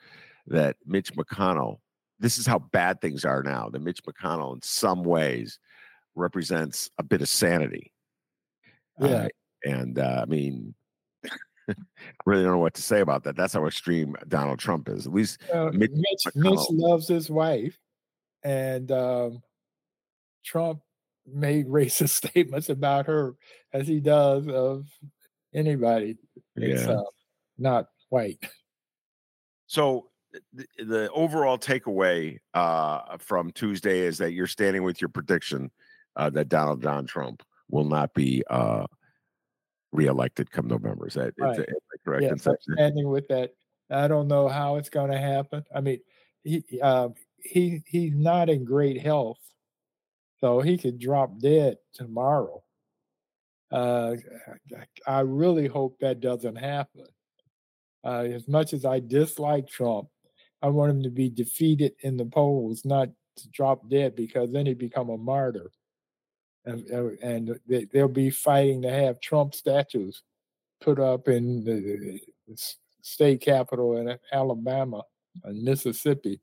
that Mitch McConnell, this is how bad things are now, that Mitch McConnell in some ways represents a bit of sanity. Yeah. Uh, and uh, I mean, I really don't know what to say about that. That's how extreme Donald Trump is. At least Uh, Mitch, Mitch, Mitch McConnell. loves his wife, and um, Trump made racist statements about her as he does of anybody that's Yeah. uh, not white. So the, the overall takeaway uh, from Tuesday is that you're standing with your prediction uh, that Donald John Trump will not be uh, reelected come November. Is that, Right. is that correct? Yes, I'm standing with that. I don't know how it's going to happen. I mean, he uh, he he's not in great health, so he could drop dead tomorrow. Uh, I really hope that doesn't happen. Uh, as much as I dislike Trump, I want him to be defeated in the polls, not to drop dead, because then he'd become a martyr. And, and they, they'll be fighting to have Trump statues put up in the, the state capitol in Alabama and Mississippi.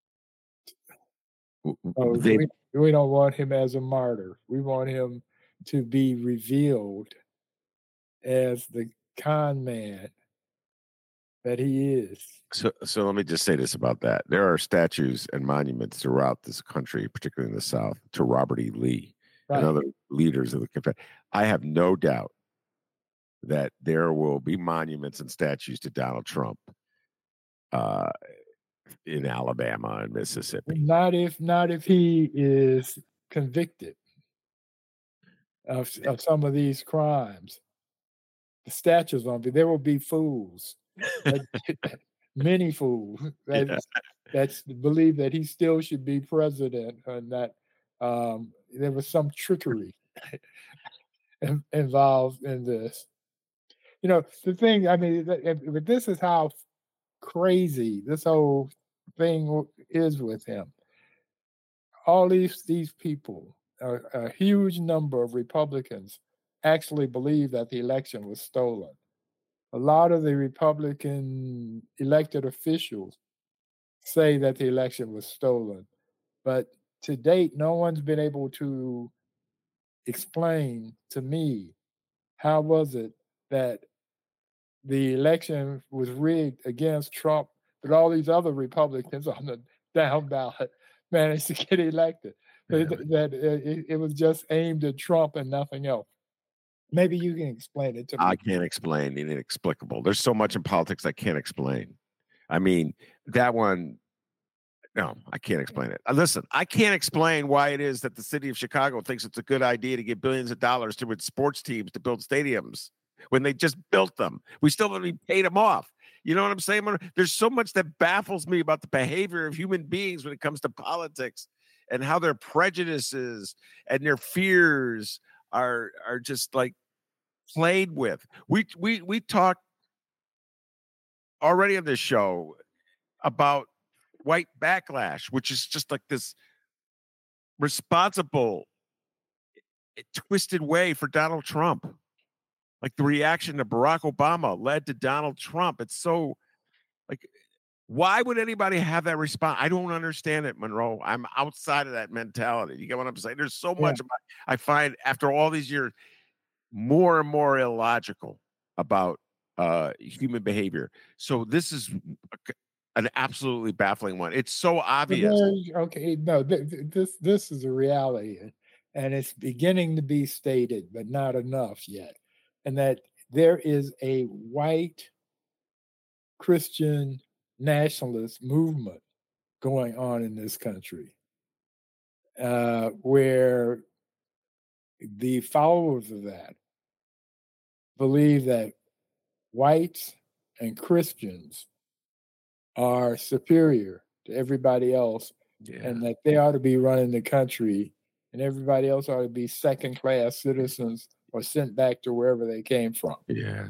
So They, we, we don't want him as a martyr. We want him to be revealed as the con man that he is. So, so let me just say this about that. There are statues and monuments throughout this country, particularly in the South, to Robert E. Lee Right. and other leaders of the Confederate. I have no doubt that there will be monuments and statues to Donald Trump uh, in Alabama and Mississippi. Not if not if he is convicted of, of some of these crimes. The statues won't be. There will be fools, many fools that Yeah. that's believe that he still should be president, and that um, there was some trickery involved in this. You know, the thing. I mean, but this is how crazy this whole thing is with him. All these these people, a, a huge number of Republicans, actually believe that the election was stolen. A lot of the Republican elected officials say that the election was stolen, but to date, no one's been able to explain to me how was it that the election was rigged against Trump, but all these other Republicans on the down ballot managed to get elected. Yeah. That, that it, it was just aimed at Trump and nothing else. Maybe you can explain it to me. I can't explain the inexplicable. There's so much in politics I can't explain. I mean, that one, no, I can't explain it. Listen, I can't explain why it is that the city of Chicago thinks it's a good idea to give billions of dollars to its sports teams to build stadiums when they just built them. We still haven't paid them off. You know what I'm saying? There's so much that baffles me about the behavior of human beings when it comes to politics and how their prejudices and their fears are are just like played with. We we we talked already on this show about white backlash, which is just like this responsible, twisted way for Donald Trump. Like the reaction to Barack Obama led to Donald Trump. It's so like, why would anybody have that response? I don't understand it, Monroe. I'm outside of that mentality. You get what I'm saying? There's so Yeah. much about, I find after all these years, more and more illogical about uh, human behavior. So this is an absolutely baffling one. It's so obvious. Okay, no, th- th- this this is a reality, and it's beginning to be stated, but not enough yet. And that there is a white Christian nationalist movement going on in this country, uh, where the followers of that believe that whites and Christians are superior to everybody else, yeah. and that they ought to be running the country, and everybody else ought to be second-class citizens or sent back to wherever they came from. Yeah.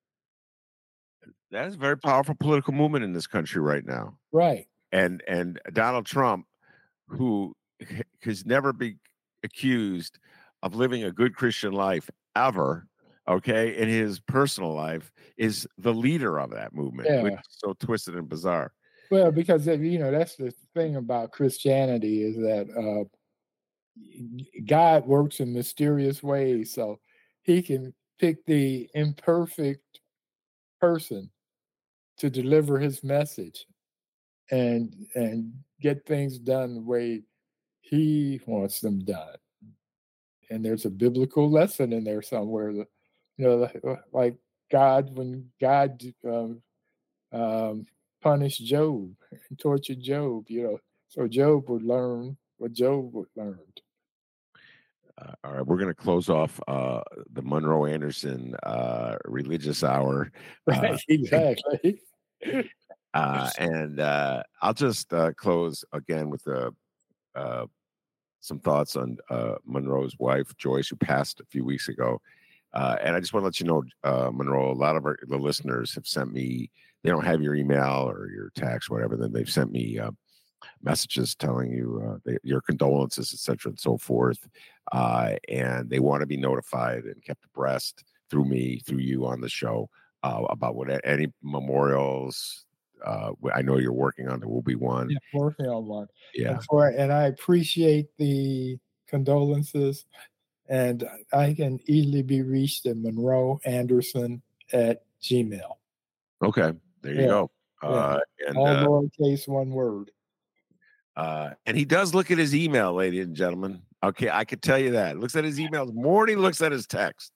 That's a very powerful political movement in this country right now. Right. And and Donald Trump, who has never been accused of living a good Christian life ever, okay, in his personal life, is the leader of that movement, yeah. which is so twisted and bizarre. Well, because you know that's the thing about Christianity is that uh, God works in mysterious ways, so He can pick the imperfect person to deliver His message and and get things done the way He wants them done. And there's a biblical lesson in there somewhere. You know, like God when God um, um, punished Job and tortured Job. You know, so Job would learn what Job would learn. Uh, all right, we're going to close off uh, the Monroe Anderson uh, religious hour. Right, Uh, exactly. uh, and uh, I'll just uh, close again with a, uh, some thoughts on uh, Monroe's wife, Joyce, who passed a few weeks ago. Uh, and I just want to let you know, uh, Monroe, a lot of our, the listeners have sent me, they don't have your email or your text, whatever, then they've sent me uh, messages telling you uh, they, your condolences, et cetera, and so forth. Uh, and they want to be notified and kept abreast through me, through you on the show uh, about what any memorials. Uh, I know you're working on. There will be one. Yeah, working on one. Yeah, and, for, and I appreciate the condolences. And I can easily be reached at Monroe Anderson at Gmail. Okay, there you yeah. go. Uh, yeah. and all uh, lowercase, one word. Uh, and he does look at his email, ladies and gentlemen. Okay, I could tell you that. Looks at his emails more than he looks at his text.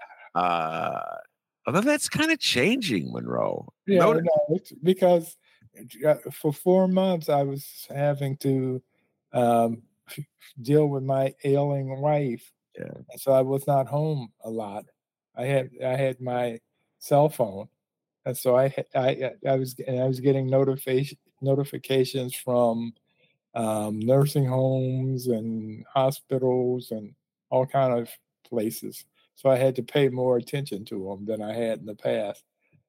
Uh, although that's kind of changing, Monroe. Yeah, Notice- no, it's because for four months I was having to um, deal with my ailing wife. Yeah. And so I was not home a lot. I had I had my cell phone, and so I I I was and I was getting notification notifications from um, nursing homes and hospitals and all kind of places. So I had to pay more attention to them than I had in the past.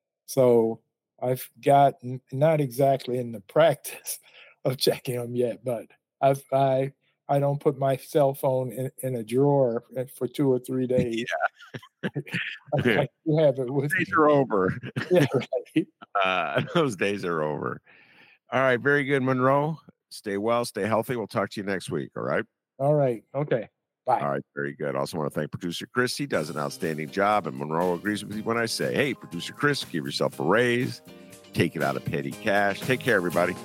So I've got not exactly in the practice of checking them yet, but I've, I I don't put my cell phone in, in a drawer for two or three days. Yeah. I, I do have it with those days me. are over. Yeah, right. Uh, those days are over. All right, very good, Monroe. Stay well, stay healthy. We'll talk to you next week. All right. All right. Okay. Bye. All right, very good. Also want to thank producer Chris. He does an outstanding job, and Monroe agrees with me when I say, hey, producer Chris, give yourself a raise. Take it out of petty cash. Take care, everybody.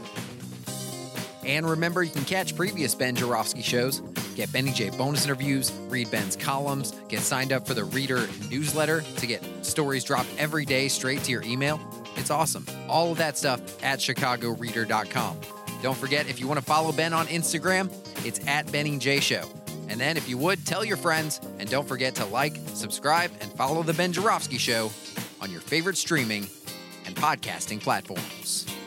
And remember, you can catch previous Ben Joravsky shows, get Benny J bonus interviews, read Ben's columns, get signed up for the Reader newsletter to get stories dropped every day straight to your email. It's awesome. All of that stuff at chicago reader dot com. Don't forget, if you want to follow Ben on Instagram, it's at Benny J Show. And then if you would, tell your friends, and don't forget to like, subscribe, and follow The Ben Joravsky Show on your favorite streaming and podcasting platforms.